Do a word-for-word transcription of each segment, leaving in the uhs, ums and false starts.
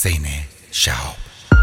حسین شهاب.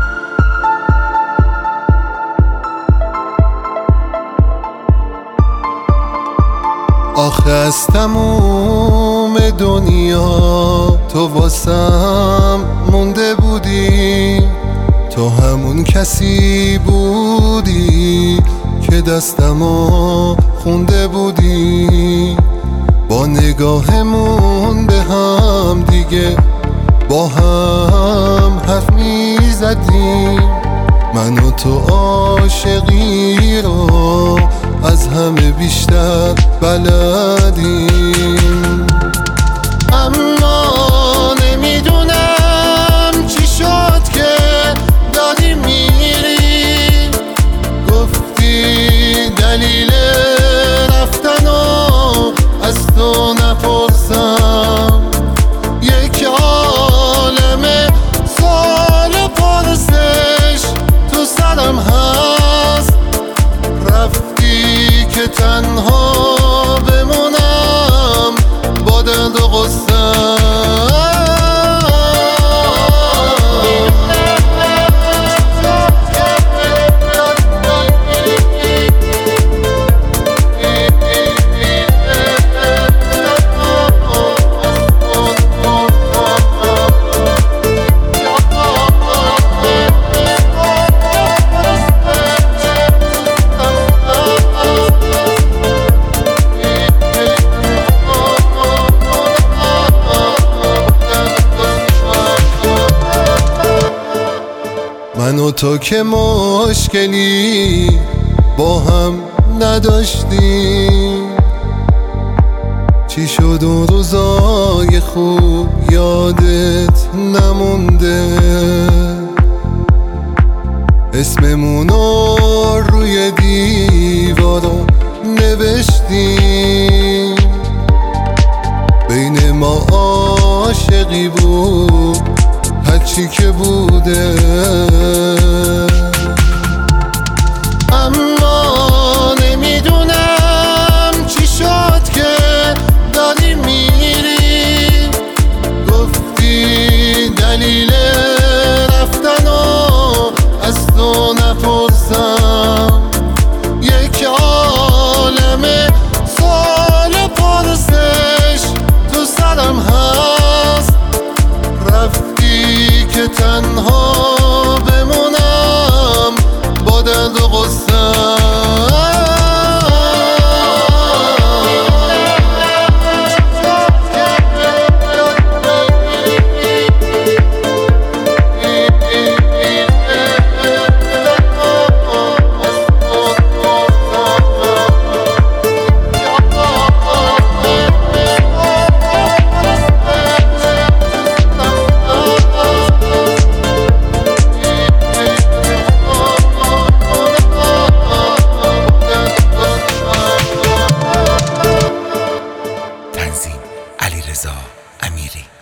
آخه از تموم دنیا تو واسم مونده بودی، تو همون کسی بودی که دستمو خونده بودی. با نگاهمون به هم دیگه با هم حرف می زدیم، من و تو عاشقی رو از همه بیشتر بلدیم. اما نمیدونم چی شد که داری میری، گفتی دلیل رفتنو از تو نپرسم. یک عالمه سوال پرسش تو سرم هست، رفتی که تنها بمونم با درد و غصه. من و تو که مشکلی با هم نداشتیم، چی شد اون روزای خوب یادت نمونده؟ اسممونو روی دیوارا نوشتیم، بین ما عاشقی بود هرچی که بوده. اما نمیدونم چی شد که داری میری، گفتی دلیل رفتنو از تو نپرسم. یک عالمه سوال پرسش تو سرم هست، رفتی که تنها بمونم با درد و غصه. علیرضا امیری.